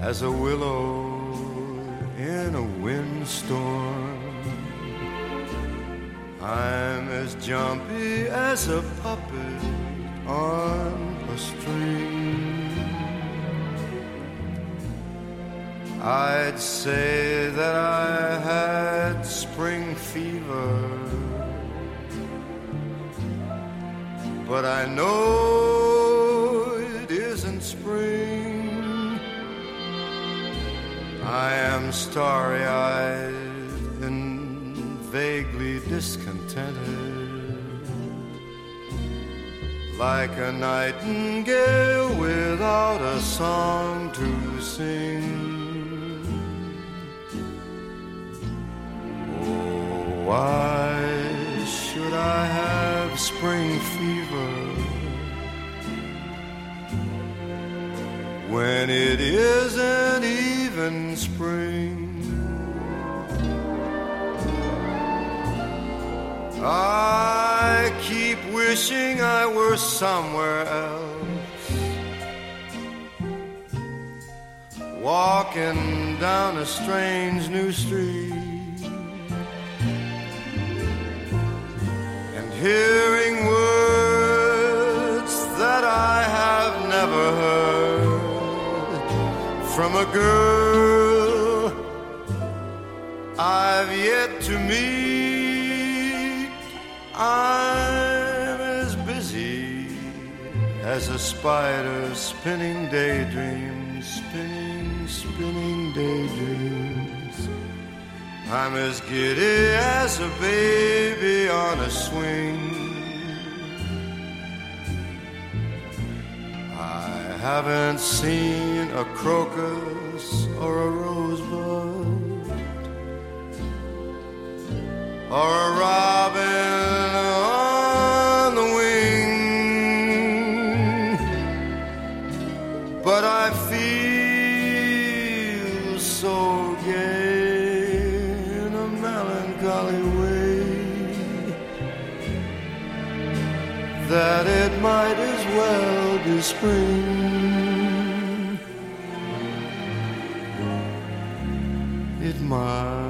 as a willow in a windstorm. I'm as jumpy as a puppet on a string. I'd say that I had spring fever, but I know it isn't spring. I am starry-eyed and vaguely discontented, like a nightingale without a song to sing. Oh, why should I have spring fever when it isn't even spring? I keep wishing I were somewhere else, walking down a strange new street and hearing words that I have never heard from a girl I've yet to meet. I'm as busy as a spider spinning daydreams, spinning daydreams. I'm as giddy as a baby on a swing. I haven't seen a crocus or a rosebud or a robin on the wing, but I feel so gay in a melancholy way that it might as well be spring. It might